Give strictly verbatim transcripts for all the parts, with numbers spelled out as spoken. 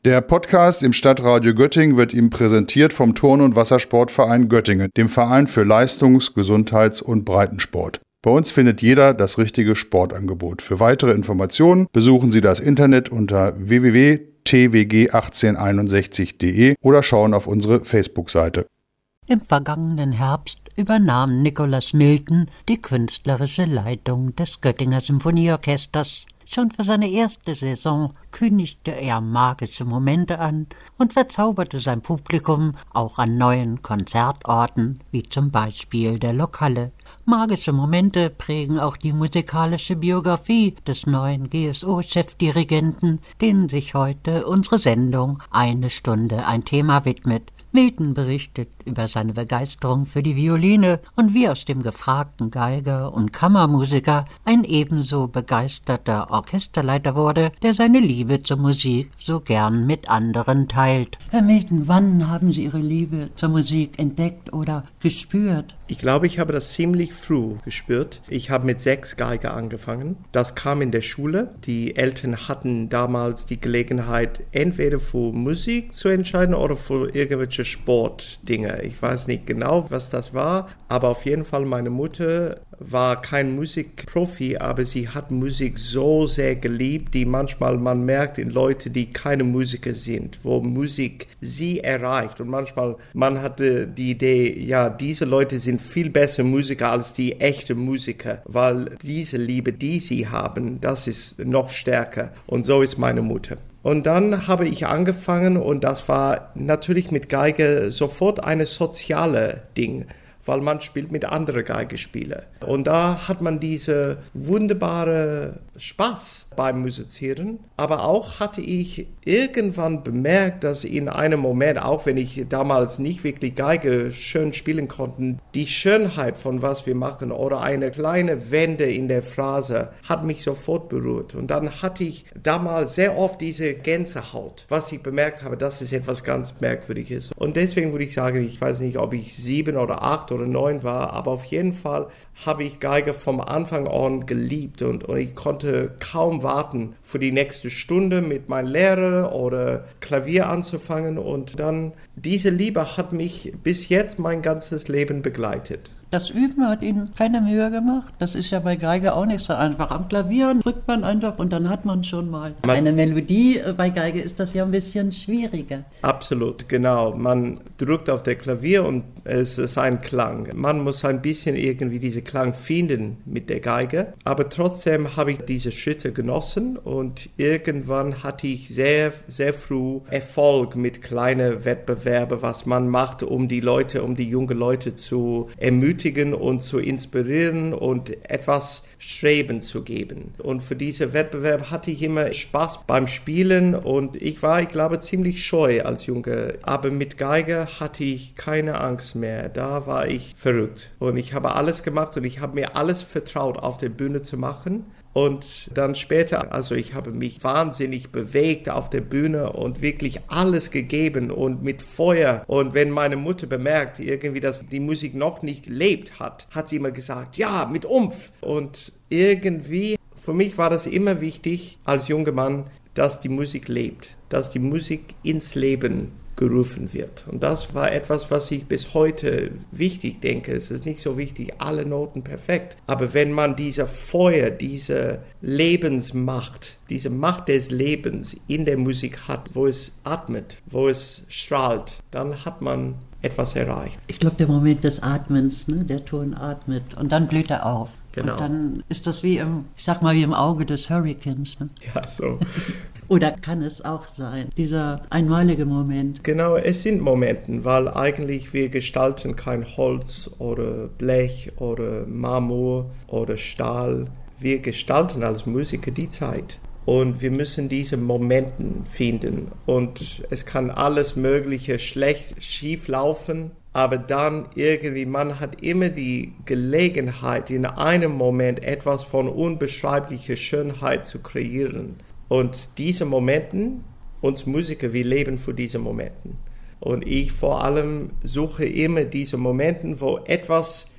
Der Podcast im Stadtradio Göttingen wird Ihnen präsentiert vom Turn- und Wassersportverein Göttingen, dem Verein für Leistungs-, Gesundheits- und Breitensport. Bei uns findet jeder das richtige Sportangebot. Für weitere Informationen besuchen Sie das Internet unter w w w punkt t w g achtzehn einundsechzig punkt d e oder schauen auf unsere Facebook-Seite. Im vergangenen Herbst übernahm Nicholas Milton die künstlerische Leitung des Göttinger Symphonieorchesters. Schon für seine erste Saison kündigte er magische Momente an und verzauberte sein Publikum auch an neuen Konzertorten, wie zum Beispiel der Lokhalle. Magische Momente prägen auch die musikalische Biografie des neuen G S O-Chefdirigenten, denen sich heute unsere Sendung Eine Stunde ein Thema widmet. Milton berichtet über seine Begeisterung für die Violine und wie aus dem gefragten Geiger und Kammermusiker ein ebenso begeisterter Orchesterleiter wurde, der seine Liebe zur Musik so gern mit anderen teilt. Herr Milton, wann haben Sie Ihre Liebe zur Musik entdeckt oder gespürt? Ich glaube, ich habe das ziemlich früh gespürt. Ich habe mit sechs Geige angefangen. Das kam in der Schule. Die Eltern hatten damals die Gelegenheit, entweder für Musik zu entscheiden oder für irgendwelche Sportdinge. Ich weiß nicht genau, was das war, aber auf jeden Fall meine Mutter war kein Musikprofi, aber sie hat Musik so sehr geliebt, die manchmal man merkt in Leuten, die keine Musiker sind, wo Musik sie erreicht. Und manchmal man hatte die Idee, ja, diese Leute sind viel bessere Musiker als die echten Musiker, weil diese Liebe, die sie haben, das ist noch stärker. Und so ist meine Mutter. Und dann habe ich angefangen und das war natürlich mit Geige sofort eine soziale Ding, weil man spielt mit anderen Geigespielern. Und da hat man diese wunderbare Spaß beim Musizieren. Aber auch hatte ich irgendwann bemerkt, dass in einem Moment, auch wenn ich damals nicht wirklich Geige schön spielen konnte, die Schönheit von was wir machen oder eine kleine Wende in der Phrase hat mich sofort berührt. Und dann hatte ich damals sehr oft diese Gänsehaut, was ich bemerkt habe, das ist etwas ganz Merkwürdiges. Und deswegen würde ich sagen, ich weiß nicht, ob ich sieben oder acht oder neun war, aber auf jeden Fall habe ich Geige vom Anfang an geliebt und, und ich konnte kaum warten für die nächste Stunde mit meinem Lehrer oder Klavier anzufangen und dann diese Liebe hat mich bis jetzt mein ganzes Leben begleitet. Das Üben hat Ihnen keine Mühe gemacht? Das ist ja bei Geige auch nicht so einfach. Am Klavier drückt man einfach und dann hat man schon mal eine Melodie. Bei Geige ist das ja ein bisschen schwieriger. Absolut, genau. Man drückt auf der Klavier und es ist ein Klang. Man muss ein bisschen irgendwie diesen Klang finden mit der Geige. Aber trotzdem habe ich diese Schritte genossen und irgendwann hatte ich sehr, sehr früh Erfolg mit kleinen Wettbewerben, was man macht, um die Leute, um die jungen Leute zu ermutigen und zu inspirieren und etwas Streben zu geben. Und für diesen Wettbewerb hatte ich immer Spaß beim Spielen und ich war, ich glaube, ziemlich scheu als Junge. Aber mit Geige hatte ich keine Angst mehr. Da war ich verrückt. Und ich habe alles gemacht und ich habe mir alles vertraut, auf der Bühne zu machen. Und dann später, also ich habe mich wahnsinnig bewegt auf der Bühne und wirklich alles gegeben und mit Feuer. Und wenn meine Mutter bemerkt, irgendwie, dass die Musik noch nicht gelebt hat, hat sie immer gesagt, ja, mit Umf. Und irgendwie, für mich war das immer wichtig als junger Mann, dass die Musik lebt, dass die Musik ins Leben gerufen wird. Und das war etwas, was ich bis heute wichtig denke. Es ist nicht so wichtig, alle Noten perfekt. Aber wenn man diese Feuer, diese Lebensmacht, diese Macht des Lebens in der Musik hat, wo es atmet, wo es strahlt, dann hat man etwas erreicht. Ich glaube, der Moment des Atmens, ne? Der Ton atmet und dann blüht er auf. Genau. Und dann ist das wie im, ich sag mal, wie im Auge des Hurrikans. Ne? Ja, so. Oder kann es auch sein, dieser einmalige Moment? Genau, es sind Momente, weil eigentlich wir gestalten kein Holz oder Blech oder Marmor oder Stahl. Wir gestalten als Musiker die Zeit. Und wir müssen diese Momente finden. Und es kann alles Mögliche schlecht, schief laufen. Aber dann irgendwie, man hat immer die Gelegenheit, in einem Moment etwas von unbeschreiblicher Schönheit zu kreieren. Und diese Momente, uns Musiker, wir leben für diese Momente. Und ich vor allem suche immer diese Momente, wo etwas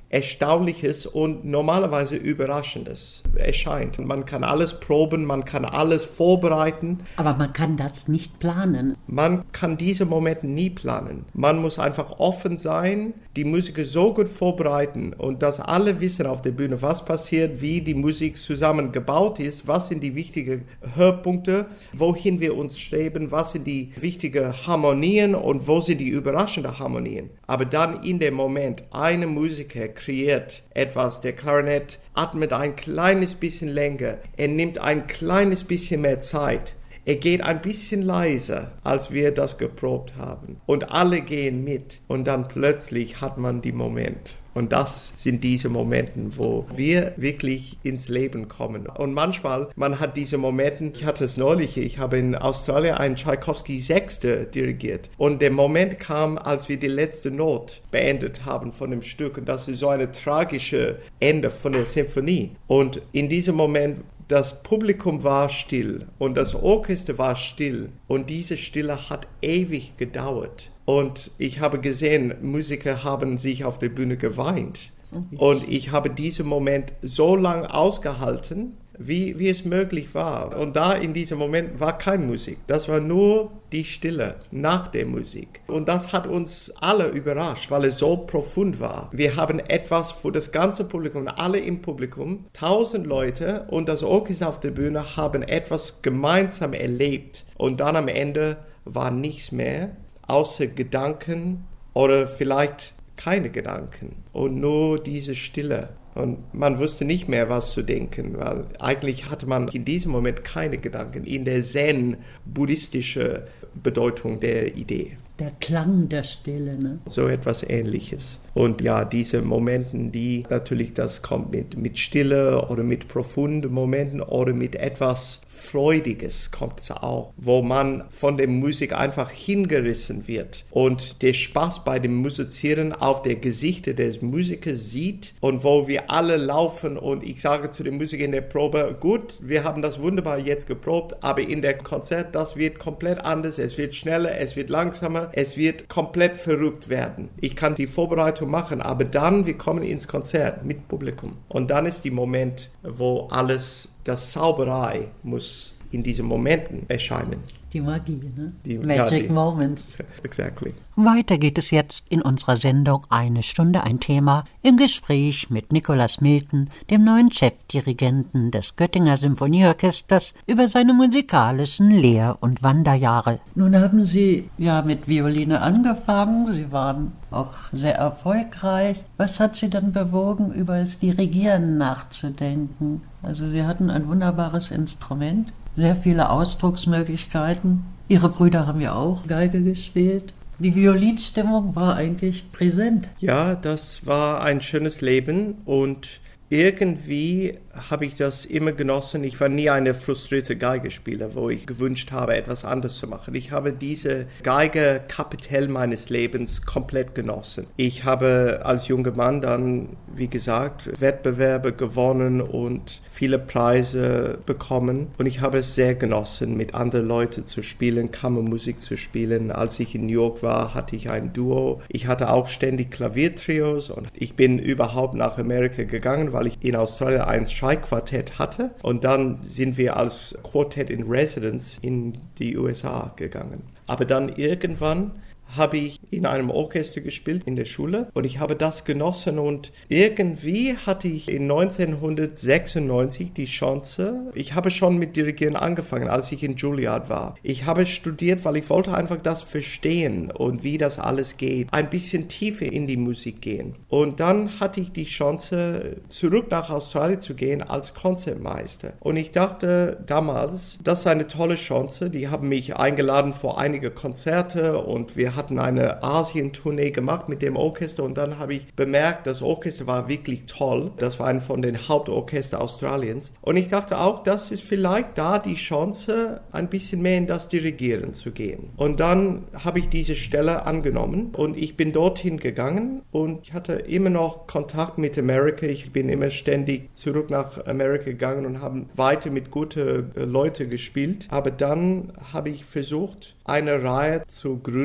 Erstaunliches und normalerweise Überraschendes erscheint. Man kann alles proben, man kann alles vorbereiten. Aber man kann das nicht planen. Man kann diese Momente nie planen. Man muss einfach offen sein, die Musiker so gut vorbereiten und dass alle wissen auf der Bühne, was passiert, wie die Musik zusammengebaut ist, was sind die wichtigen Höhepunkte, wohin wir uns streben, was sind die wichtigen Harmonien und wo sind die überraschenden Harmonien. Aber dann in dem Moment, eine Musiker kreiert etwas, der Klarinett atmet ein kleines bisschen länger, er nimmt ein kleines bisschen mehr Zeit. Er geht ein bisschen leiser, als wir das geprobt haben. Und alle gehen mit. Und dann plötzlich hat man die Moment. Und das sind diese Momente, wo wir wirklich ins Leben kommen. Und manchmal, man hat diese Momente, ich hatte es neulich, ich habe in Australien einen Tschaikowski Sechste dirigiert. Und der Moment kam, als wir die letzte Not beendet haben von dem Stück. Und das ist so eine tragische Ende von der Symphonie. Und in diesem Moment, das Publikum war still und das Orchester war still und diese Stille hat ewig gedauert. Und ich habe gesehen, Musiker haben sich auf der Bühne geweint. Und ich habe diesen Moment so lange ausgehalten, wie, wie es möglich war. Und da in diesem Moment war keine Musik. Das war nur die Stille nach der Musik. Und das hat uns alle überrascht, weil es so profund war. Wir haben etwas für das ganze Publikum, alle im Publikum, tausend Leute und das Orchester auf der Bühne haben etwas gemeinsam erlebt. Und dann am Ende war nichts mehr, außer Gedanken oder vielleicht keine Gedanken und nur diese Stille. Und man wusste nicht mehr, was zu denken, weil eigentlich hatte man in diesem Moment keine Gedanken in der zen-buddhistischen Bedeutung der Idee. Der Klang der Stille, ne? So etwas Ähnliches. Und ja, diese Momente, die natürlich, das kommt mit, mit Stille oder mit profunden Momenten oder mit etwas Freudiges kommt es auch, wo man von der Musik einfach hingerissen wird und der Spaß bei dem Musizieren auf der Gesichter des Musikers sieht und wo wir alle laufen und ich sage zu dem Musiker in der Probe, gut, wir haben das wunderbar jetzt geprobt, aber in der Konzert, das wird komplett anders, es wird schneller, es wird langsamer, es wird komplett verrückt werden. Ich kann die Vorbereitung machen, aber dann, wir kommen ins Konzert mit Publikum und dann ist der Moment, wo alles, das Zauberei muss in diesen Momenten erscheinen. Die Magie, ne? Die, Magic ja, die, Moments. Exactly. Weiter geht es jetzt in unserer Sendung Eine Stunde ein Thema im Gespräch mit Nicolas Milton, dem neuen Chefdirigenten des Göttinger Symphonieorchesters, über seine musikalischen Lehr- und Wanderjahre. Nun haben Sie ja mit Violine angefangen, Sie waren auch sehr erfolgreich. Was hat Sie dann bewogen, über das Dirigieren nachzudenken? Also Sie hatten ein wunderbares Instrument, sehr viele Ausdrucksmöglichkeiten. Ihre Brüder haben ja auch Geige gespielt. Die Violinstimmung war eigentlich präsent. Ja, das war ein schönes Leben und irgendwie habe ich das immer genossen. Ich war nie eine frustrierte Geigespieler, wo ich gewünscht habe, etwas anderes zu machen. Ich habe diese Geige-Kapitel meines Lebens komplett genossen. Ich habe als junger Mann dann, wie gesagt, Wettbewerbe gewonnen und viele Preise bekommen. Und ich habe es sehr genossen, mit anderen Leuten zu spielen, Kammermusik zu spielen. Als ich in New York war, hatte ich ein Duo. Ich hatte auch ständig Klaviertrios und ich bin überhaupt nach Amerika gegangen, weil ich in Australien ein Streichquartett hatte und dann sind wir als Quartett in Residence in die U S A gegangen. Aber dann irgendwann habe ich in einem Orchester gespielt in der Schule und ich habe das genossen und irgendwie hatte ich in neunzehnhundertsechsundneunzig die Chance, ich habe schon mit Dirigieren angefangen, als ich in Juilliard war. Ich habe studiert, weil ich wollte einfach das verstehen und wie das alles geht, ein bisschen tiefer in die Musik gehen. Und dann hatte ich die Chance, zurück nach Australien zu gehen als Konzertmeister. Und ich dachte damals, das ist eine tolle Chance. Die haben mich eingeladen für einige Konzerte und wir hatten eine Asien-Tournee gemacht mit dem Orchester und dann habe ich bemerkt, das Orchester war wirklich toll. Das war ein von den Hauptorchester Australiens. Und ich dachte auch, das ist vielleicht da die Chance, ein bisschen mehr in das Dirigieren zu gehen. Und dann habe ich diese Stelle angenommen und ich bin dorthin gegangen und ich hatte immer noch Kontakt mit Amerika. Ich bin immer ständig zurück nach Amerika gegangen und habe weiter mit guten Leuten gespielt. Aber dann habe ich versucht, eine Reihe zu gründen,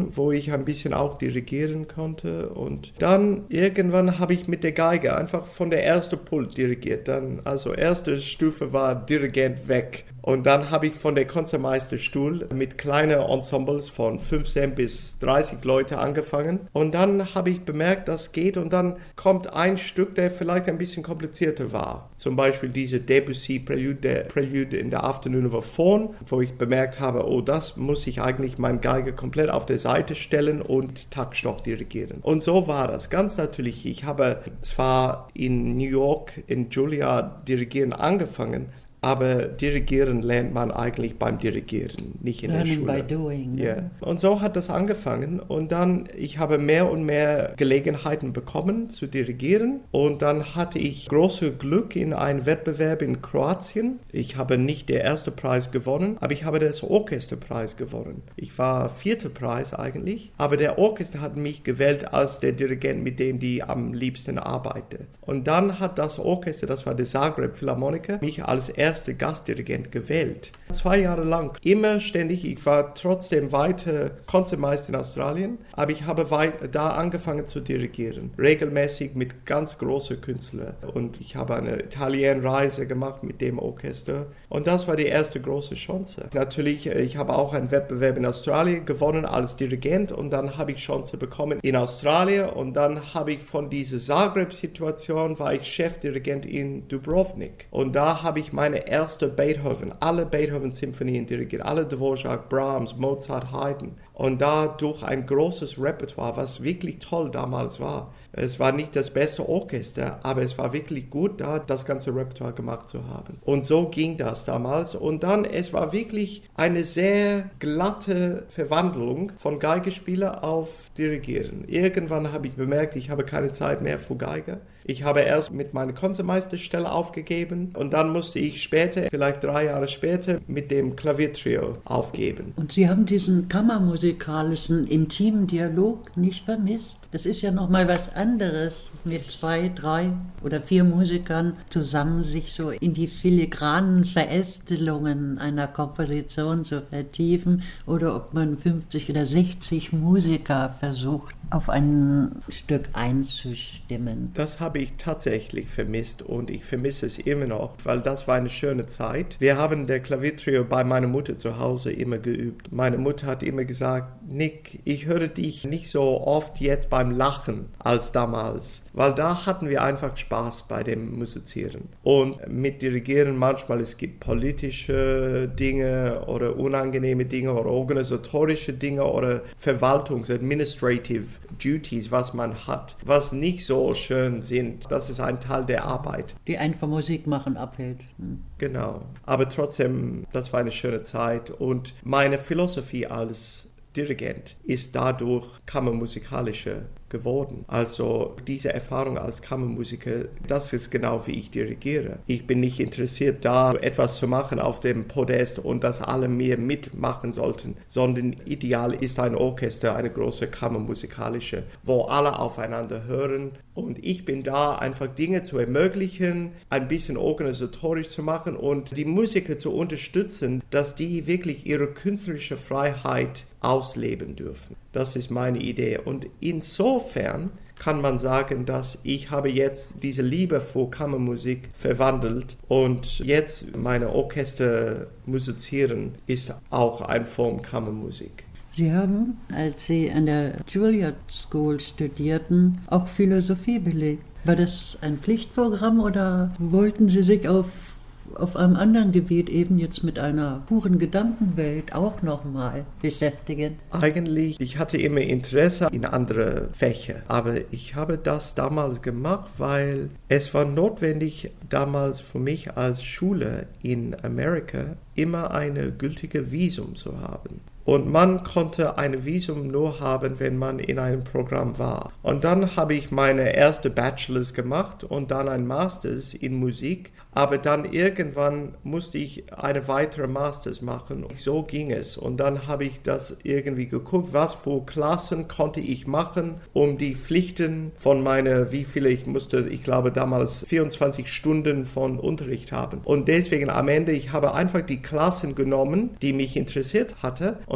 wo ich ein bisschen auch dirigieren konnte. Und dann irgendwann habe ich mit der Geige einfach von der ersten Pult dirigiert. Dann, also erste Stufe war Dirigent weg. Und dann habe ich von der Konzertmeisterstuhl mit kleinen Ensembles von fünfzehn bis dreißig Leute angefangen. Und dann habe ich bemerkt, das geht. Und dann kommt ein Stück, der vielleicht ein bisschen komplizierter war. Zum Beispiel diese Debussy Prelude, der Prelude in der Afternoon of a Faun, wo ich bemerkt habe, oh, das muss ich eigentlich meine Geige komplett auf der Seite stellen und Taktstock dirigieren. Und so war das. Ganz natürlich, ich habe zwar in New York, in Juilliard dirigieren angefangen, aber dirigieren lernt man eigentlich beim Dirigieren, nicht in Learning der Schule. by doing. Ne? Yeah. Und so hat das angefangen und dann, ich habe mehr und mehr Gelegenheiten bekommen zu dirigieren und dann hatte ich großes Glück in einem Wettbewerb in Kroatien. Ich habe nicht den ersten Preis gewonnen, aber ich habe das Orchesterpreis gewonnen. Ich war vierter Preis eigentlich, aber der Orchester hat mich gewählt als der Dirigent, mit dem die am liebsten arbeite. Und dann hat das Orchester, das war der Zagreb Philharmoniker, mich als erster erste Gastdirigent gewählt. Zwei Jahre lang, immer ständig. Ich war trotzdem weiter Konzertmeister in Australien, aber ich habe weit, da angefangen zu dirigieren. Regelmäßig mit ganz großen Künstlern. Und ich habe eine Italienreise gemacht mit dem Orchester. Und das war die erste große Chance. Natürlich, ich habe auch einen Wettbewerb in Australien gewonnen als Dirigent und dann habe ich Chance bekommen in Australien und dann habe ich von dieser Zagreb-Situation war ich Chefdirigent in Dubrovnik. Und da habe ich meine erste Beethoven, alle Beethoven-Symphonien dirigiert, alle Dvorak, Brahms, Mozart, Haydn. Und dadurch ein großes Repertoire, was wirklich toll damals war. Es war nicht das beste Orchester, aber es war wirklich gut, da das ganze Repertoire gemacht zu haben. Und so ging das damals. Und dann, es war wirklich eine sehr glatte Verwandlung von Geigespieler auf Dirigieren. Irgendwann habe ich bemerkt, ich habe keine Zeit mehr für Geige. Ich habe erst mit meiner Konzertmeisterstelle aufgegeben und dann musste ich später, vielleicht drei Jahre später, mit dem Klaviertrio aufgeben. Und Sie haben diesen kammermusikalischen, intimen Dialog nicht vermisst? Das ist ja nochmal was anderes, mit zwei, drei oder vier Musikern zusammen sich so in die filigranen Verästelungen einer Komposition zu vertiefen oder ob man fünfzig oder sechzig Musiker versucht, auf ein Stück einzustimmen. Das habe ich tatsächlich vermisst und ich vermisse es immer noch, weil das war eine schöne Zeit. Wir haben der Klaviertrio bei meiner Mutter zu Hause immer geübt. Meine Mutter hat immer gesagt, Nick, ich höre dich nicht so oft jetzt beim Lachen als damals, weil da hatten wir einfach Spaß bei dem Musizieren. Und mit Dirigieren manchmal, es gibt politische Dinge oder unangenehme Dinge oder organisatorische Dinge oder Verwaltungs-, administrative Duties, was man hat, was nicht so schön sind. Das ist ein Teil der Arbeit. Die einen vom Musikmachen abhält. Hm. Genau. Aber trotzdem, das war eine schöne Zeit und meine Philosophie als Dirigent ist dadurch kammermusikalischer geworden. Also diese Erfahrung als Kammermusiker, das ist genau wie ich dirigiere. Ich bin nicht interessiert, da etwas zu machen auf dem Podest und dass alle mir mitmachen sollten, sondern ideal ist ein Orchester, eine große kammermusikalische, wo alle aufeinander hören und ich bin da, einfach Dinge zu ermöglichen, ein bisschen organisatorisch zu machen und die Musiker zu unterstützen, dass die wirklich ihre künstlerische Freiheit ausleben dürfen. Das ist meine Idee. Und insofern kann man sagen, dass ich habe jetzt diese Liebe für Kammermusik verwandelt und jetzt meine Orchester musizieren ist auch eine Form Kammermusik. Sie haben, als Sie an der Juilliard School studierten, auch Philosophie belegt. War das ein Pflichtprogramm oder wollten Sie sich auf auf einem anderen Gebiet eben jetzt mit einer puren Gedankenwelt auch nochmal beschäftigen? Eigentlich, ich hatte immer Interesse in andere Fächer, aber ich habe das damals gemacht, weil es war notwendig damals für mich als Schüler in Amerika immer eine gültige Visum zu haben. Und man konnte ein Visum nur haben, wenn man in einem Programm war. Und dann habe ich meine erste Bachelors gemacht und dann ein Masters in Musik. Aber dann irgendwann musste ich eine weitere Masters machen. So ging es. Und dann habe ich das irgendwie geguckt, was für Klassen konnte ich machen, um die Pflichten von meiner, wie viele ich musste, ich glaube damals vierundzwanzig Stunden von Unterricht haben. Und deswegen am Ende, ich habe einfach die Klassen genommen, die mich interessiert hatte. Und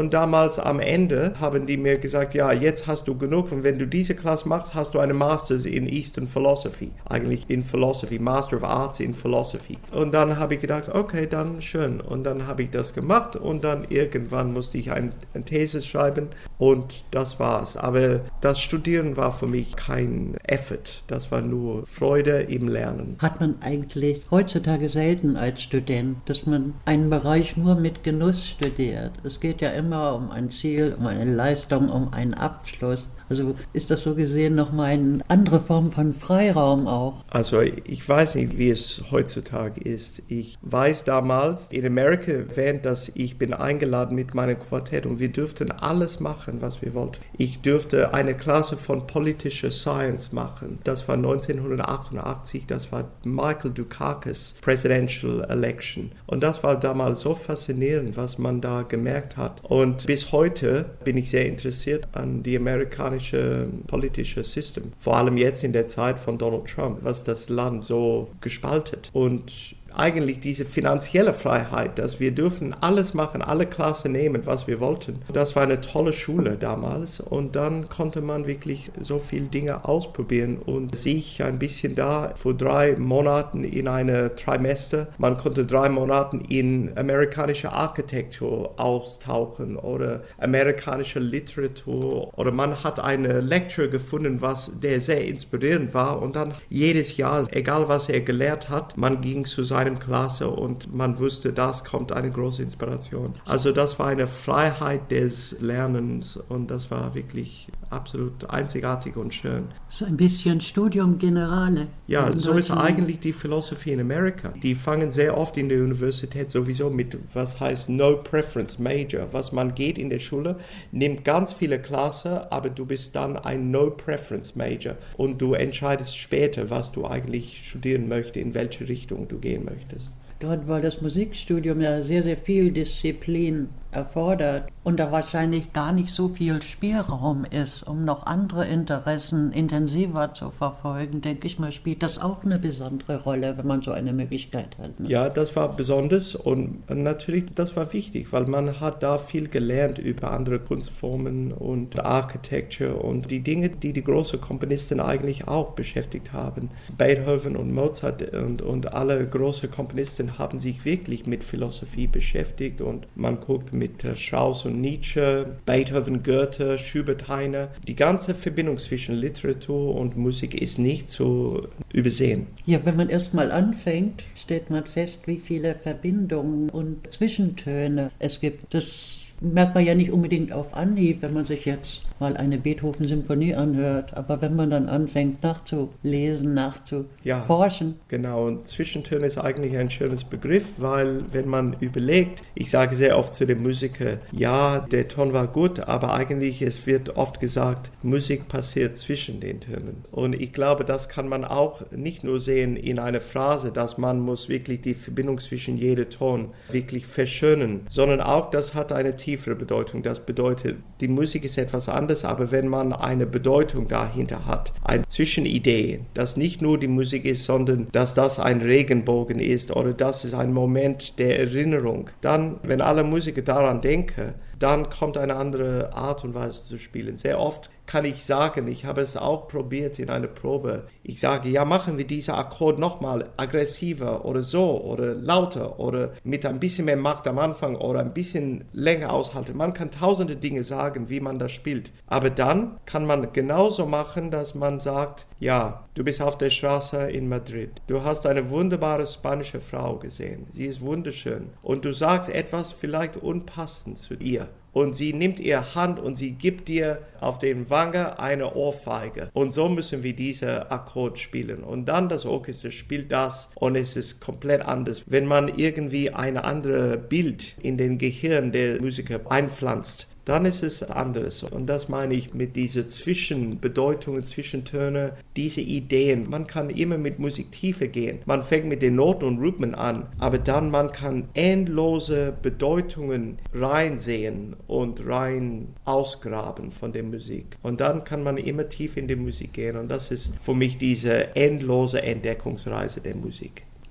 Und damals am Ende haben die mir gesagt, ja, jetzt hast du genug und wenn du diese Klasse machst, hast du eine Masters in Eastern Philosophy. Eigentlich in Philosophy, Master of Arts in Philosophy. Und dann habe ich gedacht, okay, dann schön. Und dann habe ich das gemacht und dann irgendwann musste ich ein, ein Thesis schreiben und das war's. Aber das Studieren war für mich kein Effort. Das war nur Freude im Lernen. Hat man eigentlich heutzutage selten als Student, dass man einen Bereich nur mit Genuss studiert. Es geht ja immer um ein Ziel, um eine Leistung, um einen Abschluss. Also ist das so gesehen nochmal eine andere Form von Freiraum auch? Also ich weiß nicht, wie es heutzutage ist. Ich weiß damals, in Amerika während das, ich bin eingeladen mit meinem Quartett und wir dürften alles machen, was wir wollten. Ich dürfte eine Klasse von politischer Science machen. Das war neunzehnhundertachtundachtzig, das war Michael Dukakis Presidential Election. Und das war damals so faszinierend, was man da gemerkt hat. Und bis heute bin ich sehr interessiert an die amerikanische politische System. Vor allem jetzt in der Zeit von Donald Trump, was das Land so gespaltet. Und eigentlich diese finanzielle Freiheit, dass wir dürfen alles machen, alle Klassen nehmen, was wir wollten. Das war eine tolle Schule damals und dann konnte man wirklich so viele Dinge ausprobieren und sich ein bisschen da vor drei Monaten in eine Trimester, man konnte drei Monate in amerikanische Architektur austauchen oder amerikanische Literatur oder man hat eine Lecture gefunden, was der sehr inspirierend war und dann jedes Jahr, egal was er gelehrt hat, man ging zu seinem Klasse und man wusste, das kommt eine große Inspiration. Also das war eine Freiheit des Lernens und das war wirklich absolut einzigartig und schön. So ein bisschen Studium Generale. Ja, so ist eigentlich die Philosophie in Amerika. Die fangen sehr oft in der Universität sowieso mit, was heißt No Preference Major. Was man geht in der Schule, nimmt ganz viele Klassen, aber du bist dann ein No Preference Major und du entscheidest später, was du eigentlich studieren möchtest, in welche Richtung du gehen möchtest. Gerade weil das Musikstudium ja sehr, sehr viel Disziplin erfordert und da wahrscheinlich gar nicht so viel Spielraum ist, um noch andere Interessen intensiver zu verfolgen, denke ich mal, spielt das auch eine besondere Rolle, wenn man so eine Möglichkeit hat. Ne? Ja, das war besonders und natürlich, das war wichtig, weil man hat da viel gelernt über andere Kunstformen und Architecture und die Dinge, die die großen Komponisten eigentlich auch beschäftigt haben. Beethoven und Mozart und, und alle großen Komponisten haben sich wirklich mit Philosophie beschäftigt und man guckt mit Strauss und Nietzsche, Beethoven, Goethe, Schubert, Heine. Die ganze Verbindung zwischen Literatur und Musik ist nicht zu übersehen. Ja, wenn man erst mal anfängt, stellt man fest, wie viele Verbindungen und Zwischentöne es gibt. Das merkt man ja nicht unbedingt auf Anhieb, wenn man sich jetzt mal eine Beethoven-Symphonie anhört. Aber wenn man dann anfängt nachzulesen, nachzuforschen. Ja, genau. Und Zwischentöne ist eigentlich ein schönes Begriff, weil wenn man überlegt, ich sage sehr oft zu den Musikern, ja, der Ton war gut, aber eigentlich es wird oft gesagt, Musik passiert zwischen den Tönen. Und ich glaube, das kann man auch nicht nur sehen in einer Phrase, dass man muss wirklich die Verbindung zwischen jedem Ton wirklich verschönen, sondern auch das hat eine tiefere Bedeutung. Das bedeutet, die Musik ist etwas anderes, aber wenn man eine Bedeutung dahinter hat, eine Zwischenidee, dass nicht nur die Musik ist, sondern dass das ein Regenbogen ist oder das ist ein Moment der Erinnerung, dann, wenn alle Musiker daran denken, dann kommt eine andere Art und Weise zu spielen. Sehr oft kann ich sagen, ich habe es auch probiert in einer Probe. Ich sage, ja, machen wir diesen Akkord nochmal aggressiver oder so oder lauter oder mit ein bisschen mehr Macht am Anfang oder ein bisschen länger aushalten. Man kann tausende Dinge sagen, wie man das spielt. Aber dann kann man genauso machen, dass man sagt, ja, du bist auf der Straße in Madrid. Du hast eine wunderbare spanische Frau gesehen. Sie ist wunderschön. Und du sagst etwas vielleicht unpassend zu ihr. Und sie nimmt ihre Hand und sie gibt dir auf den Wange eine Ohrfeige. Und so müssen wir diese Akkord spielen. Und dann das Orchester spielt das und es ist komplett anders. Wenn man irgendwie ein anderes Bild in den Gehirn der Musiker einpflanzt, dann ist es anderes. Und das meine ich mit diesen Zwischenbedeutungen, Zwischentöne, diese Ideen. Man kann immer mit Musik tiefer gehen. Man fängt mit den Noten und Rhythmen an, aber dann man kann endlose Bedeutungen reinsehen und rein ausgraben von der Musik. Und dann kann man immer tiefer in die Musik gehen. Und das ist für mich diese endlose Entdeckungsreise der Musik.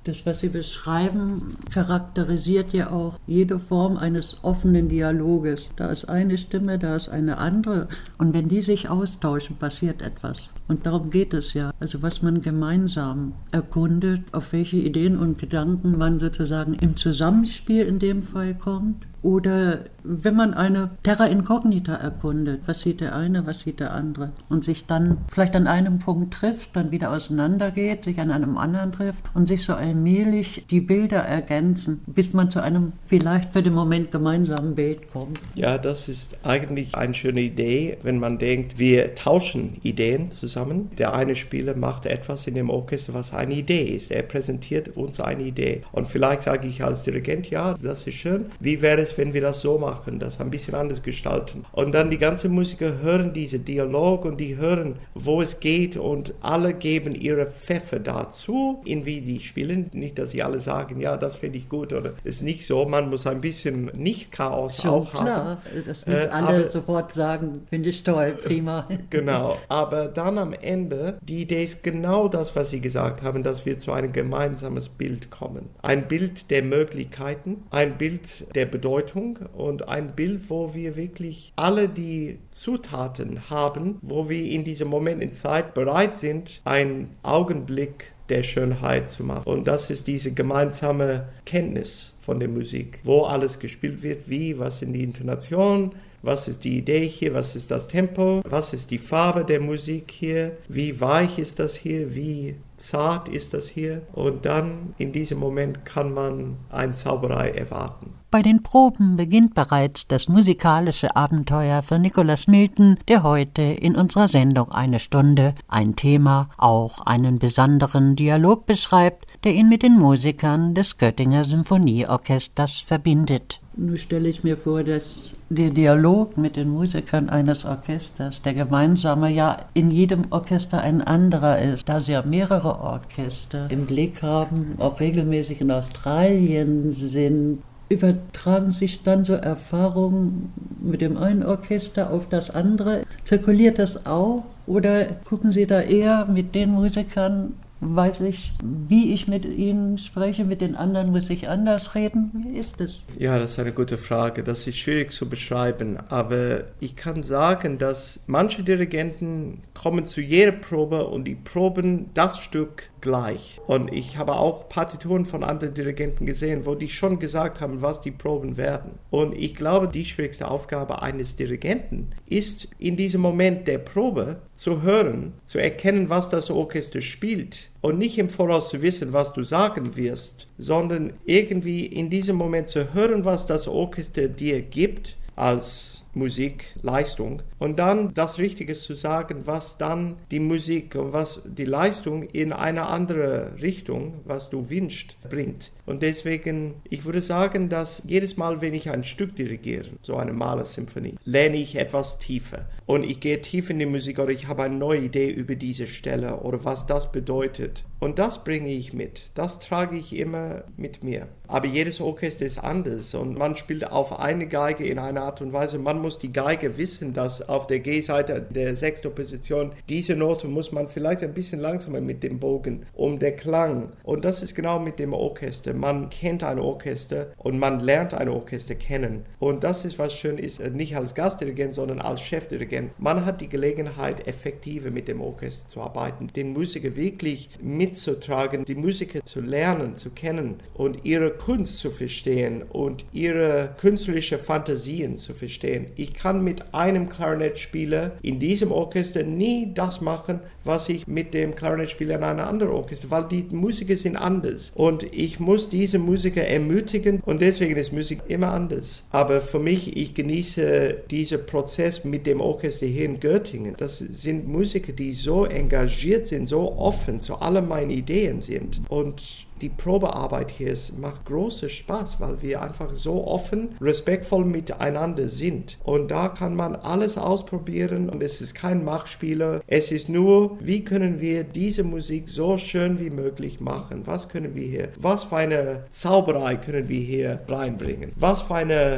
Das, was Sie beschreiben, charakterisiert ja auch jede Form eines offenen Dialoges. Da ist eine Stimme, da ist eine andere. Und wenn die sich austauschen, passiert etwas. Und darum geht es ja. Also was man gemeinsam erkundet, auf welche Ideen und Gedanken man sozusagen im Zusammenspiel in dem Fall kommt. Oder wenn man eine Terra Incognita erkundet, was sieht der eine, was sieht der andere, und sich dann vielleicht an einem Punkt trifft, dann wieder auseinandergeht, sich an einem anderen trifft und sich so allmählich die Bilder ergänzen, bis man zu einem vielleicht für den Moment gemeinsamen Bild kommt. Ja, das ist eigentlich eine schöne Idee, wenn man denkt, wir tauschen Ideen zusammen. Der eine Spieler macht etwas in dem Orchester, was eine Idee ist. Er präsentiert uns eine Idee. Und vielleicht sage ich als Dirigent, ja, das ist schön. Wie wäre es, wenn wir das so machen, das ein bisschen anders gestalten? Und dann die ganzen Musiker hören diesen Dialog und die hören, wo es geht, und alle geben ihre Pfeffer dazu, in wie die spielen. Nicht, dass sie alle sagen, ja, das finde ich gut, oder ist nicht so. Man muss ein bisschen Nicht-Chaos Schon auch klar, haben. dass nicht Äh, alle aber- sofort sagen, finde ich toll, prima. Genau, aber dann am Ende, die Idee ist genau das, was Sie gesagt haben, dass wir zu einem gemeinsames Bild kommen. Ein Bild der Möglichkeiten, ein Bild der Bedeutung und ein Bild, wo wir wirklich alle die Zutaten haben, wo wir in diesem Moment in Zeit bereit sind, einen Augenblick der Schönheit zu machen. Und das ist diese gemeinsame Kenntnis von der Musik, wo alles gespielt wird, wie, was sind die Intonationen, was ist die Idee hier, was ist das Tempo, was ist die Farbe der Musik hier, wie weich ist das hier, wie zart ist das hier. Und dann in diesem Moment kann man eine Zauberei erwarten. Bei den Proben beginnt bereits das musikalische Abenteuer für Nicholas Milton, der heute in unserer Sendung Eine Stunde ein Thema, auch einen besonderen Dialog beschreibt, der ihn mit den Musikern des Göttinger Symphonieorchesters verbindet. Nun stelle ich mir vor, dass der Dialog mit den Musikern eines Orchesters, der gemeinsame, ja in jedem Orchester ein anderer ist, da sie ja mehrere Orchester im Blick haben, auch regelmäßig in Australien sind. Übertragen sich dann so Erfahrungen mit dem einen Orchester auf das andere? Zirkuliert das auch? Oder gucken Sie da eher mit den Musikern, weiß ich, wie ich mit ihnen spreche, mit den anderen muss ich anders reden? Wie ist es? Ja, das ist eine gute Frage. Das ist schwierig zu beschreiben, aber ich kann sagen, dass manche Dirigenten kommen zu jeder Probe und die proben das Stück gleich. Und ich habe auch Partituren von anderen Dirigenten gesehen, wo die schon gesagt haben, was die Proben werden. Und ich glaube, die schwierigste Aufgabe eines Dirigenten ist, in diesem Moment der Probe zu hören, zu erkennen, was das Orchester spielt. Und nicht im Voraus zu wissen, was du sagen wirst, sondern irgendwie in diesem Moment zu hören, was das Orchester dir gibt als Musikleistung, und dann das Richtige zu sagen, was dann die Musik und was die Leistung in eine andere Richtung, was du wünschst, bringt. Und deswegen, ich würde sagen, dass jedes Mal, wenn ich ein Stück dirigiere, so eine Mahler-Symphonie, lerne ich etwas tiefer. Und ich gehe tief in die Musik oder ich habe eine neue Idee über diese Stelle oder was das bedeutet. Und das bringe ich mit. Das trage ich immer mit mir. Aber jedes Orchester ist anders und man spielt auf eine Geige in einer Art und Weise. Man muss die Geige wissen, dass auf der G-Seite der sechsten Position diese Note muss man vielleicht ein bisschen langsamer mit dem Bogen, um der Klang. Und das ist genau mit dem Orchester. Man kennt ein Orchester und man lernt ein Orchester kennen. Und das ist, was schön ist, nicht als Gastdirigent, sondern als Chefdirigent. Man hat die Gelegenheit, effektiver mit dem Orchester zu arbeiten, den Musiker wirklich mitzutragen, die Musiker zu lernen, zu kennen und ihre Kunst zu verstehen und ihre künstlerischen Fantasien zu verstehen. Ich kann mit einem Klarinettspieler in diesem Orchester nie das machen, was ich mit dem Klarinettspieler in einem anderen Orchester, weil die Musiker sind anders. Und ich muss diese Musiker ermutigen und deswegen ist Musik immer anders. Aber für mich, ich genieße diesen Prozess mit dem Orchester hier in Göttingen. Das sind Musiker, die so engagiert sind, so offen zu allen meinen Ideen sind. Und die Probearbeit hier ist, macht großen Spaß, weil wir einfach so offen, respektvoll miteinander sind. Und da kann man alles ausprobieren und es ist kein Machtspieler. Es ist nur, wie können wir diese Musik so schön wie möglich machen? Was können wir hier, was für eine Zauberei können wir hier reinbringen? Was für eine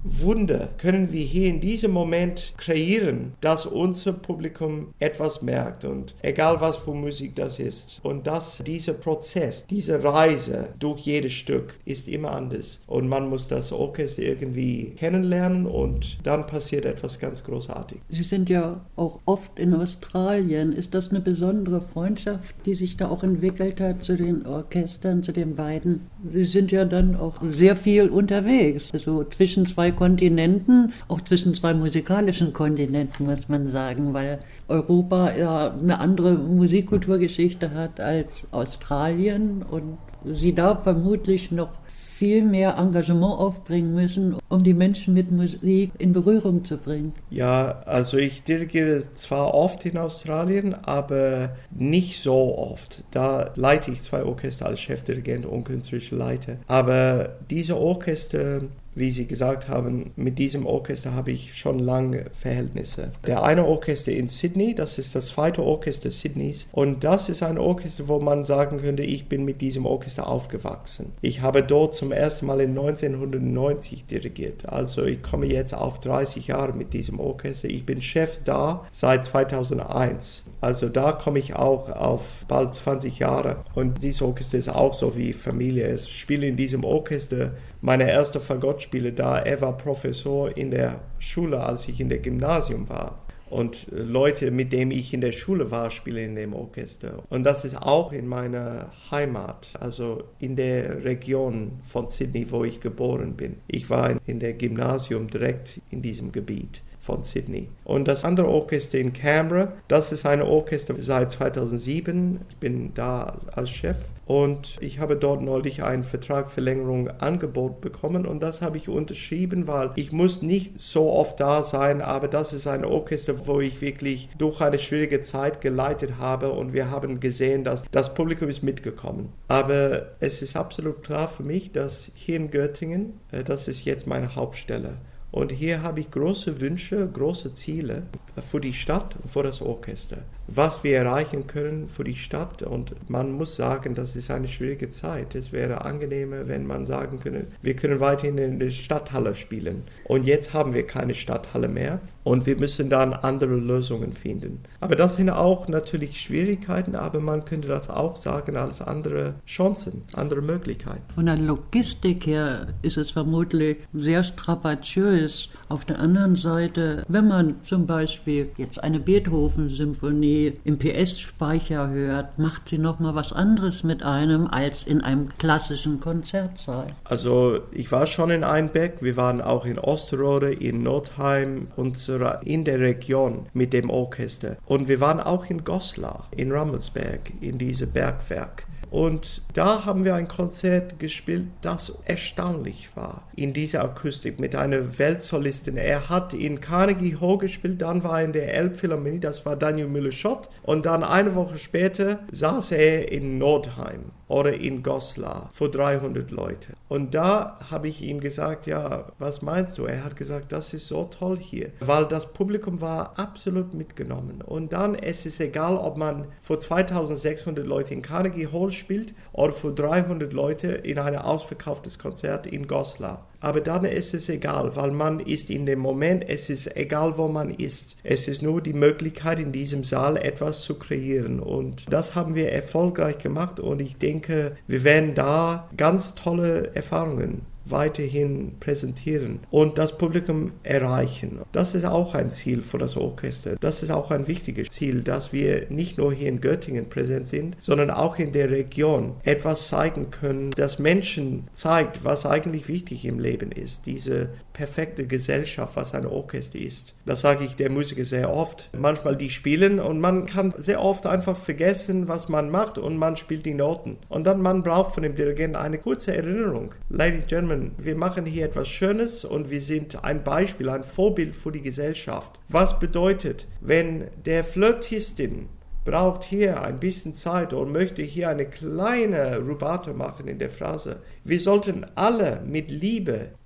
Wunder können wir hier in diesem Moment kreieren, dass unser Publikum etwas merkt und egal was für Musik das ist. Und dass dieser Prozess, diese Reise durch jedes Stück ist immer anders. Und man muss das Orchester irgendwie kennenlernen und dann passiert etwas ganz Großartiges. Sie sind ja auch oft in Australien. Ist das eine besondere Freundschaft, die sich da auch entwickelt hat zu den Orchestern, zu den beiden? Sie sind ja dann auch sehr viel unterwegs, also zwischen zwei Kontinenten, auch zwischen zwei musikalischen Kontinenten, muss man sagen, weil Europa ja eine andere Musikkulturgeschichte hat als Australien und Sie da vermutlich noch viel mehr Engagement aufbringen müssen, um die Menschen mit Musik in Berührung zu bringen. Ja, also ich dirigiere zwar oft in Australien, aber nicht so oft. Da leite ich zwei Orchester als Chefdirigent und künstlerischer Leiter. Aber diese Orchester, wie Sie gesagt haben, mit diesem Orchester habe ich schon lange Verhältnisse. Der eine Orchester in Sydney, das ist das zweite Orchester Sydneys. Und das ist ein Orchester, wo man sagen könnte, ich bin mit diesem Orchester aufgewachsen. Ich habe dort zum ersten Mal in neunzehnhundertneunzig dirigiert. Also ich komme jetzt auf dreißig Jahre mit diesem Orchester. Ich bin Chef da seit zweitausendeins. Also da komme ich auch auf bald zwanzig Jahre. Und dieses Orchester ist auch so wie Familie. Ich spiele in diesem Orchester meine erste Fagottspiele da. Er war Professor in der Schule, als ich in der Gymnasium war. Und Leute, mit denen ich in der Schule war, spielen in dem Orchester. Und das ist auch in meiner Heimat, also in der Region von Sydney, wo ich geboren bin. Ich war in der Gymnasium direkt in diesem Gebiet von Sydney. Und das andere Orchester in Canberra, das ist ein Orchester seit zweitausendsieben. Ich bin da als Chef und ich habe dort neulich einen Vertragsverlängerung Angebot bekommen und das habe ich unterschrieben, weil ich muss nicht so oft da sein, aber das ist ein Orchester, wo ich wirklich durch eine schwierige Zeit geleitet habe und wir haben gesehen, dass das Publikum ist mitgekommen. Aber es ist absolut klar für mich, dass hier in Göttingen, das ist jetzt meine Hauptstelle. Und hier habe ich große Wünsche, große Ziele für die Stadt und für das Orchester. Was wir erreichen können für die Stadt. Und man muss sagen, das ist eine schwierige Zeit. Es wäre angenehmer, wenn man sagen könnte, wir können weiterhin in der Stadthalle spielen. Und jetzt haben wir keine Stadthalle mehr. Und wir müssen dann andere Lösungen finden. Aber das sind auch natürlich Schwierigkeiten, aber man könnte das auch sagen als andere Chancen, andere Möglichkeiten. Von der Logistik her ist es vermutlich sehr strapaziös. Auf der anderen Seite, wenn man zum Beispiel jetzt eine Beethoven-Symphonie im P S-Speicher hört, macht sie nochmal was anderes mit einem als in einem klassischen Konzertsaal. Also ich war schon in Einbeck, wir waren auch in Osterode, in Notheim und so in der Region mit dem Orchester. Und wir waren auch in Goslar, in Rummelsberg, in diesem Bergwerk. Und da haben wir ein Konzert gespielt, das erstaunlich war. In dieser Akustik mit einer Weltsolistin. Er hat in Carnegie Hall gespielt, dann war er in der Elbphilharmonie, das war Daniel Müller-Schott. Und dann eine Woche später saß er in Nordheim oder in Goslar vor dreihundert Leute. Und da habe ich ihm gesagt, ja, was meinst du? Er hat gesagt, das ist so toll hier, weil das Publikum war absolut mitgenommen. Und dann, es ist egal, ob man vor zweitausendsechshundert Leute in Carnegie Hall spielt oder für dreihundert Leute in ein ausverkauftes Konzert in Goslar. Aber dann ist es egal, weil man ist in dem Moment, es ist egal, wo man ist. Es ist nur die Möglichkeit, in diesem Saal etwas zu kreieren. Und das haben wir erfolgreich gemacht und ich denke, wir werden da ganz tolle Erfahrungen weiterhin präsentieren und das Publikum erreichen. Das ist auch ein Ziel für das Orchester. Das ist auch ein wichtiges Ziel, dass wir nicht nur hier in Göttingen präsent sind, sondern auch in der Region etwas zeigen können, das Menschen zeigt, was eigentlich wichtig im Leben ist. Diese perfekte Gesellschaft, was ein Orchester ist. Das sage ich der Musiker sehr oft. Manchmal die spielen und man kann sehr oft einfach vergessen, was man macht und man spielt die Noten. Und dann man braucht von dem Dirigenten eine kurze Erinnerung. Ladies and Gentlemen, wir machen hier etwas Schönes und wir sind ein Beispiel, ein Vorbild für die Gesellschaft. Was bedeutet, wenn der Flötistin braucht hier ein bisschen Zeit und möchte hier eine kleine Rubato machen in der Phrase. Wir sollten alle mit Liebe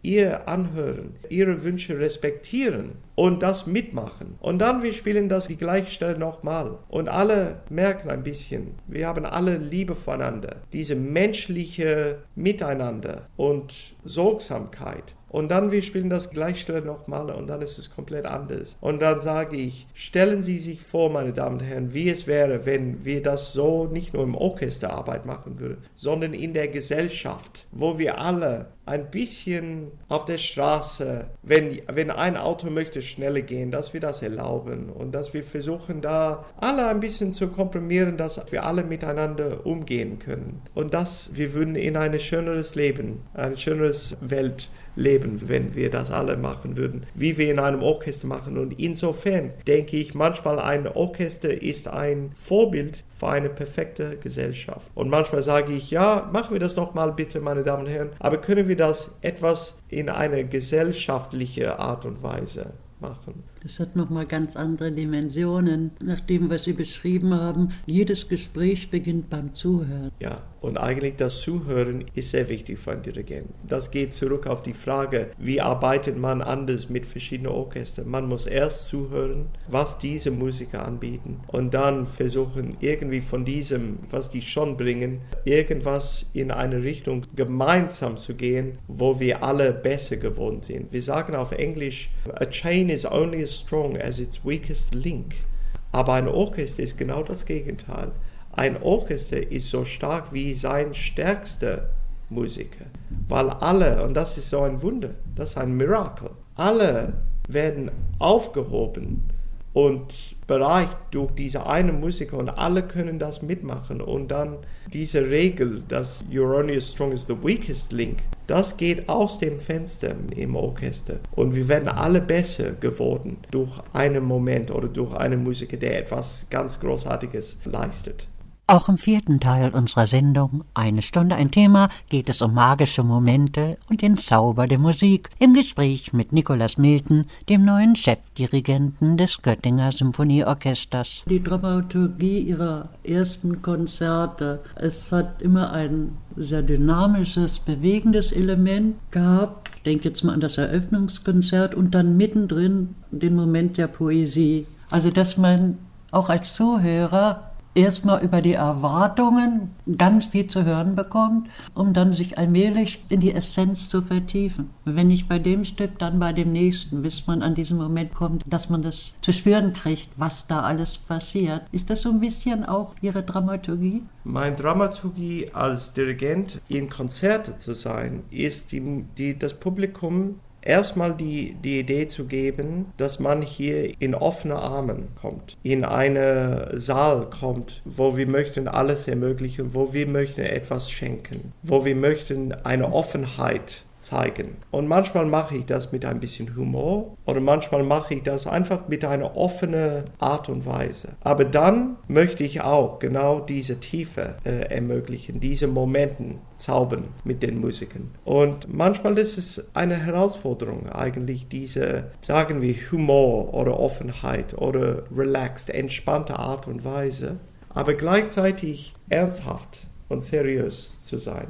ihr anhören, ihre Wünsche respektieren und das mitmachen. Und dann wir spielen das die gleiche Stelle nochmal. Und alle merken ein bisschen, wir haben alle Liebe voneinander. Diese menschliche Miteinander und Sorgsamkeit. Und dann wir spielen das gleiche Stelle nochmal und dann ist es komplett anders. Und dann sage ich, stellen Sie sich vor, meine Damen und Herren, wie es wäre, wenn wir das so nicht nur im Orchester Arbeit machen würden, sondern in der Gesellschaft, wo wir alle ein bisschen auf der Straße, wenn, wenn ein Auto möchte schneller gehen, dass wir das erlauben und dass wir versuchen, da alle ein bisschen zu komprimieren, dass wir alle miteinander umgehen können. Und dass wir würden in ein schöneres Leben, ein schöneres Welt leben, wenn wir das alle machen würden, wie wir in einem Orchester machen. Und insofern denke ich, manchmal ein Orchester ist ein Vorbild für eine perfekte Gesellschaft. Und manchmal sage ich, ja, machen wir das noch mal bitte, meine Damen und Herren, aber können wir das etwas in eine gesellschaftliche Art und Weise machen? Das hat nochmal ganz andere Dimensionen, nach dem, was Sie beschrieben haben. Jedes Gespräch beginnt beim Zuhören. Ja, und eigentlich das Zuhören ist sehr wichtig für einen Dirigenten. Das geht zurück auf die Frage, wie arbeitet man anders mit verschiedenen Orchestern? Man muss erst zuhören, was diese Musiker anbieten und dann versuchen, irgendwie von diesem, was die schon bringen, irgendwas in eine Richtung gemeinsam zu gehen, wo wir alle besser geworden sind. Wir sagen auf Englisch, a chain is only as strong as its weakest link. Aber ein Orchester ist genau das Gegenteil. Ein Orchester ist so stark wie sein stärkster Musiker. Weil alle, und das ist so ein Wunder, das ist ein Miracle, alle werden aufgehoben und bereicht durch diese eine Musiker und alle können das mitmachen. Und dann diese Regel, dass you're only as strong as the weakest link, das geht aus dem Fenster im Orchester. Und wir werden alle besser geworden durch einen Moment oder durch einen Musiker, der etwas ganz Großartiges leistet. Auch im vierten Teil unserer Sendung Eine Stunde ein Thema geht es um magische Momente und den Zauber der Musik im Gespräch mit Nicolas Milton, dem neuen Chefdirigenten des Göttinger Symphonieorchesters. Die Dramaturgie ihrer ersten Konzerte, es hat immer ein sehr dynamisches, bewegendes Element gehabt. Ich denke jetzt mal an das Eröffnungskonzert und dann mittendrin den Moment der Poesie. Also dass man auch als Zuhörer erstmal über die Erwartungen ganz viel zu hören bekommt, um dann sich allmählich in die Essenz zu vertiefen. Wenn nicht bei dem Stück, dann bei dem nächsten, bis man an diesen Moment kommt, dass man das zu spüren kriegt, was da alles passiert. Ist das so ein bisschen auch Ihre Dramaturgie? Meine Dramaturgie als Dirigent in Konzerten zu sein, ist die, die, das Publikum erstmal die, die Idee zu geben, dass man hier in offene Armen kommt, in einen Saal kommt, wo wir möchten alles ermöglichen, wo wir möchten etwas schenken, wo wir möchten eine Offenheit zeigen. Und manchmal mache ich das mit ein bisschen Humor oder manchmal mache ich das einfach mit einer offenen Art und Weise. Aber dann möchte ich auch genau diese Tiefe äh, ermöglichen, diese Momenten zaubern mit den Musikern. Und manchmal ist es eine Herausforderung, eigentlich diese, sagen wir, Humor oder Offenheit oder relaxed, entspannte Art und Weise, aber gleichzeitig ernsthaft und seriös zu sein.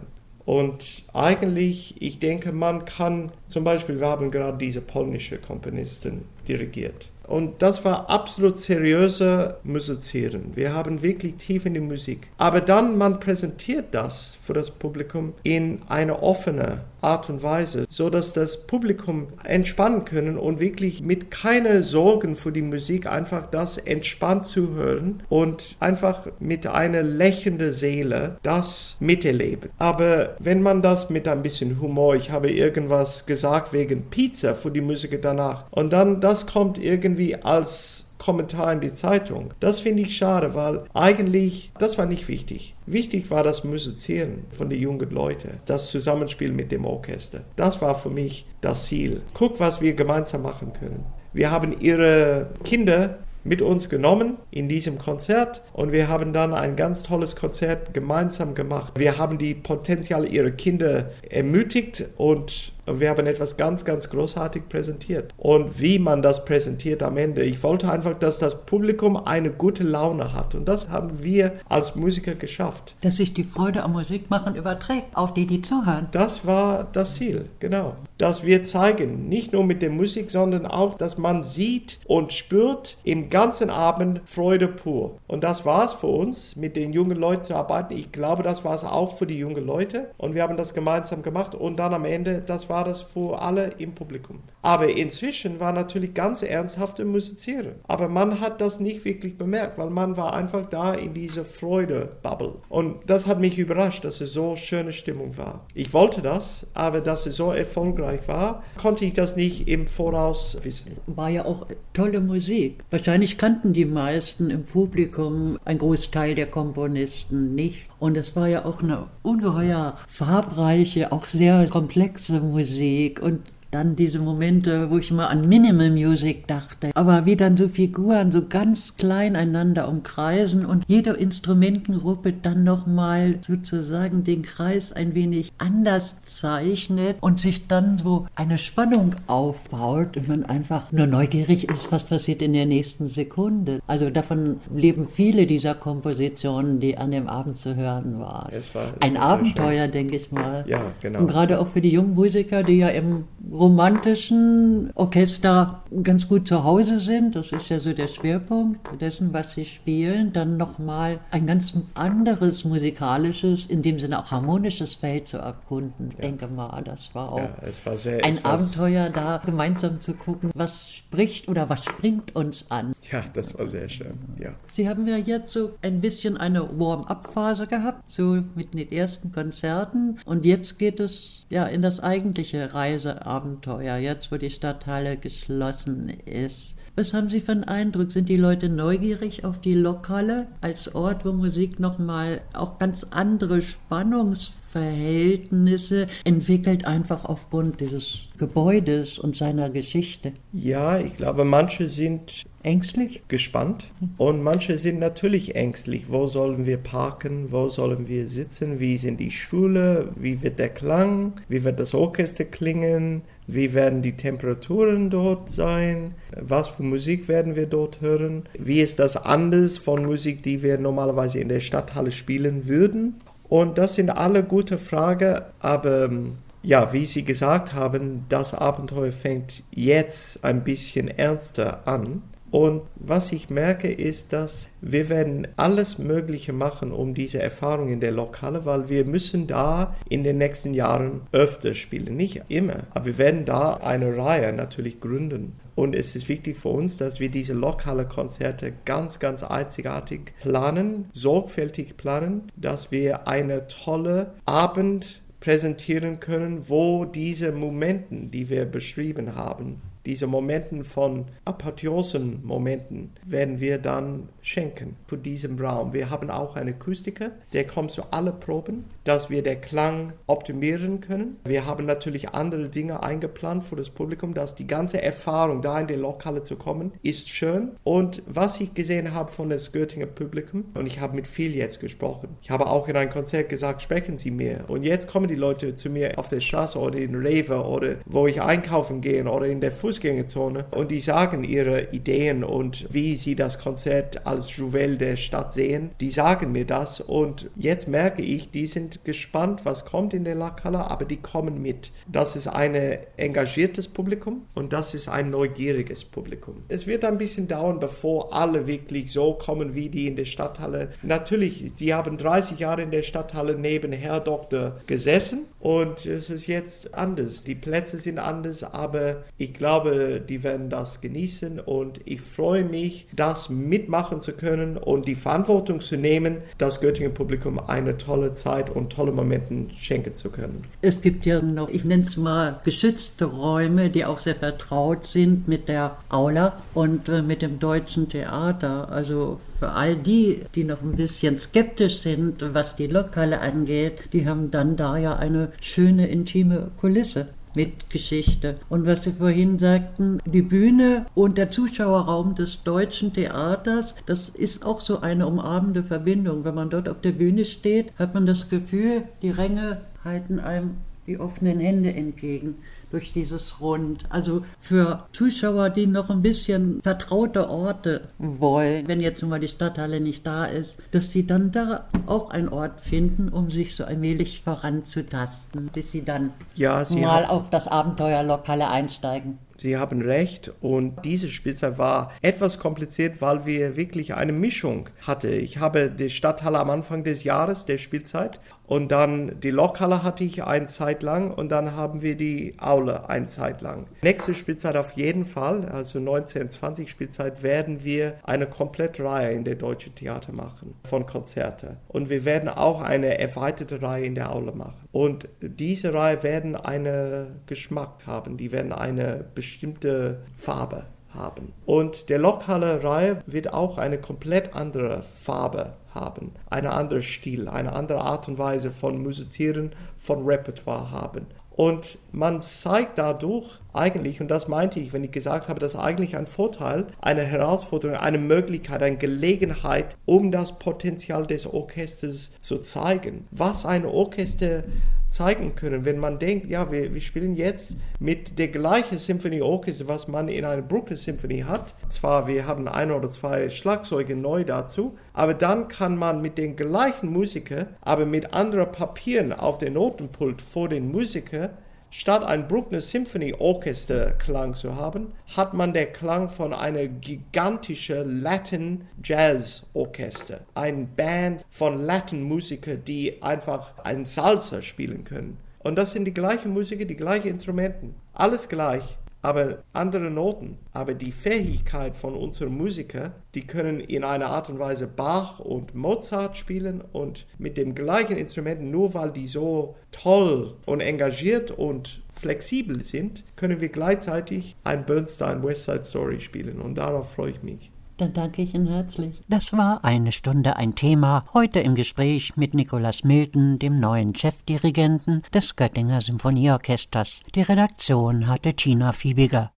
Und eigentlich, ich denke, man kann, zum Beispiel, wir haben gerade diese polnische Komponistin dirigiert. Und das war absolut seriöse Musizieren. Wir haben wirklich tief in die Musik. Aber dann, man präsentiert das für das Publikum in eine offene Art und Weise, so dass das Publikum entspannen können und wirklich mit keine Sorgen für die Musik einfach das entspannt zuhören und einfach mit einer lächelnden Seele das miterleben. Aber wenn man das mit ein bisschen Humor, ich habe irgendwas gesagt wegen Pizza für die Musiker danach und dann das kommt irgendwie als Kommentar in die Zeitung. Das finde ich schade, weil eigentlich, das war nicht wichtig. Wichtig war das Musizieren von den jungen Leuten, das Zusammenspiel mit dem Orchester. Das war für mich das Ziel. Guck, was wir gemeinsam machen können. Wir haben ihre Kinder mit uns genommen in diesem Konzert und wir haben dann ein ganz tolles Konzert gemeinsam gemacht. Wir haben die Potenziale ihrer Kinder ermutigt und Und wir haben etwas ganz, ganz großartig präsentiert. Und wie man das präsentiert am Ende, ich wollte einfach, dass das Publikum eine gute Laune hat. Und das haben wir als Musiker geschafft. Dass sich die Freude am Musikmachen überträgt auf die, die zuhören. Das war das Ziel, genau. Dass wir zeigen, nicht nur mit der Musik, sondern auch, dass man sieht und spürt im ganzen Abend Freude pur. Und das war es für uns, mit den jungen Leuten zu arbeiten. Ich glaube, das war es auch für die jungen Leute. Und wir haben das gemeinsam gemacht. Und dann am Ende, das war das für alle im Publikum. Aber inzwischen war natürlich ganz ernsthafte Musizieren. Aber man hat das nicht wirklich bemerkt, weil man war einfach da in dieser Freude-Bubble. Und das hat mich überrascht, dass es so schöne Stimmung war. Ich wollte das, aber dass es so erfolgreich war, konnte ich das nicht im Voraus wissen. War ja auch tolle Musik. Wahrscheinlich kannten die meisten im Publikum, ein Großteil der Komponisten nicht. Und es war ja auch eine ungeheuer farbreiche, auch sehr komplexe Musik und dann diese Momente, wo ich mal an Minimal Music dachte, aber wie dann so Figuren so ganz klein einander umkreisen und jede Instrumentengruppe dann nochmal sozusagen den Kreis ein wenig anders zeichnet und sich dann so eine Spannung aufbaut und man einfach nur neugierig ist, was passiert in der nächsten Sekunde. Also davon leben viele dieser Kompositionen, die an dem Abend zu hören waren. Es war, es ein war Abenteuer, denke ich mal. Ja, genau. Und gerade auch für die jungen Musiker, die ja im romantischen Orchester ganz gut zu Hause sind, das ist ja so der Schwerpunkt dessen, was sie spielen, dann nochmal ein ganz anderes musikalisches, in dem Sinne auch harmonisches Feld zu erkunden. Ich ja. denke mal, das war auch ja, es war sehr, ein es war Abenteuer, da gemeinsam zu gucken, was spricht oder was springt uns an. Ja, das war sehr schön, ja. Sie haben ja jetzt so ein bisschen eine Warm-up-Phase gehabt, so mit den ersten Konzerten und jetzt geht es ja in das eigentliche Reiseabenteuer. Jetzt, wo die Stadthalle geschlossen ist. Was haben Sie für einen Eindruck? Sind die Leute neugierig auf die Lokhalle als Ort, wo Musik nochmal auch ganz andere Spannungsverhältnisse entwickelt, einfach aufgrund dieses Gebäudes und seiner Geschichte? Ja, ich glaube, manche sind ängstlich, gespannt und manche sind natürlich ängstlich. Wo sollen wir parken? Wo sollen wir sitzen? Wie sind die Stühle? Wie wird der Klang? Wie wird das Orchester klingen? Wie werden die Temperaturen dort sein? Was für Musik werden wir dort hören? Wie ist das anders von Musik, die wir normalerweise in der Stadthalle spielen würden? Und das sind alle gute Fragen, aber ja, wie Sie gesagt haben, das Abenteuer fängt jetzt ein bisschen ernster an. Und was ich merke, ist, dass wir werden alles Mögliche machen, um diese Erfahrung in der Lokhalle, weil wir müssen da in den nächsten Jahren öfter spielen. Nicht immer, aber wir werden da eine Reihe natürlich gründen. Und es ist wichtig für uns, dass wir diese Lokhalle-Konzerte ganz, ganz einzigartig planen, sorgfältig planen, dass wir eine tolle Abend präsentieren können, wo diese Momente, die wir beschrieben haben, diese Momenten von Apotheosen-Momenten werden wir dann schenken für diesen Raum. Wir haben auch einen Akustiker, der kommt zu allen Proben, dass wir den Klang optimieren können. Wir haben natürlich andere Dinge eingeplant für das Publikum, dass die ganze Erfahrung, da in die Lokhalle zu kommen, ist schön. Und was ich gesehen habe von das Göttinger Publikum, und ich habe mit viel jetzt gesprochen, ich habe auch in einem Konzert gesagt, sprechen Sie mir. Und jetzt kommen die Leute zu mir auf der Straße oder in Rewe oder wo ich einkaufen gehe oder in der Fußgängerzone und die sagen ihre Ideen und wie sie das Konzert als Juwel der Stadt sehen. Die sagen mir das und jetzt merke ich, die sind gespannt, was kommt in der Lokhalle, aber die kommen mit. Das ist ein engagiertes Publikum und das ist ein neugieriges Publikum. Es wird ein bisschen dauern, bevor alle wirklich so kommen wie die in der Stadthalle. Natürlich, die haben dreißig Jahre in der Stadthalle neben Herr Doktor gesessen und es ist jetzt anders. Die Plätze sind anders, aber ich glaube, die werden das genießen und ich freue mich, das mitmachen zu können und die Verantwortung zu nehmen, das Göttinger Publikum eine tolle Zeit und tolle Momente schenken zu können. Es gibt ja noch, ich nenne es mal, geschützte Räume, die auch sehr vertraut sind mit der Aula und äh, mit dem Deutschen Theater. Also für all die, die noch ein bisschen skeptisch sind, was die Lokhalle angeht, die haben dann da ja eine schöne, intime Kulisse mit Geschichte. Und was Sie vorhin sagten, die Bühne und der Zuschauerraum des Deutschen Theaters, das ist auch so eine umarmende Verbindung. Wenn man dort auf der Bühne steht, hat man das Gefühl, die Ränge halten einem die offenen Hände entgegen durch dieses Rund. Also für Zuschauer, die noch ein bisschen vertraute Orte wollen, wenn jetzt nun mal die Stadthalle nicht da ist, dass sie dann da auch einen Ort finden, um sich so allmählich voranzutasten, bis sie dann ja, sie mal haben, auf das Abenteuerlokale einsteigen. Sie haben recht, und diese Spielzeit war etwas kompliziert, weil wir wirklich eine Mischung hatten. Ich habe die Stadthalle am Anfang des Jahres, der Spielzeit, und dann die Lokhalle hatte ich eine Zeit lang, und dann haben wir die Aule eine Zeit lang. Nächste Spielzeit auf jeden Fall, also neunzehn zwanzig Spielzeit, werden wir eine Komplettreihe in der Deutschen Theater machen von Konzerten. Und wir werden auch eine erweiterte Reihe in der Aule machen. Und diese Reihe werden einen Geschmack haben, die werden eine bestimmte Farbe haben. Und der Lokhalle-Reihe wird auch eine komplett andere Farbe haben, einen anderen Stil, eine andere Art und Weise von Musizieren, von Repertoire haben. Und man zeigt dadurch eigentlich, und das meinte ich, wenn ich gesagt habe, das ist eigentlich ein Vorteil, eine Herausforderung, eine Möglichkeit, eine Gelegenheit, um das Potenzial des Orchesters zu zeigen. Was ein Orchester zeigen können, wenn man denkt, ja, wir, wir spielen jetzt mit der gleichen Symphonieorchester, was man in einer Bruckner-Symphonie hat. Zwar, wir haben ein oder zwei Schlagzeuge neu dazu, aber dann kann man mit den gleichen Musikern, aber mit anderen Papieren auf dem Notenpult vor den Musikern, statt ein Bruckner Symphony Orchester Klang zu haben, hat man den Klang von einer gigantischen Latin Jazz Orchester. Eine Band von Latin Musikern, die einfach einen Salsa spielen können. Und das sind die gleichen Musiker, die gleichen Instrumenten. Alles gleich, aber andere Noten. Aber die Fähigkeit von unseren Musikern, die können in einer Art und Weise Bach und Mozart spielen, und mit dem gleichen Instrumenten, nur weil die so toll und engagiert und flexibel sind, können wir gleichzeitig ein Bernstein West Side Story spielen, und darauf freue ich mich. Dann danke ich Ihnen herzlich. Das war eine Stunde ein Thema, heute im Gespräch mit Nicolas Milton, dem neuen Chefdirigenten des Göttinger Symphonieorchesters. Die Redaktion hatte Tina Fiebiger.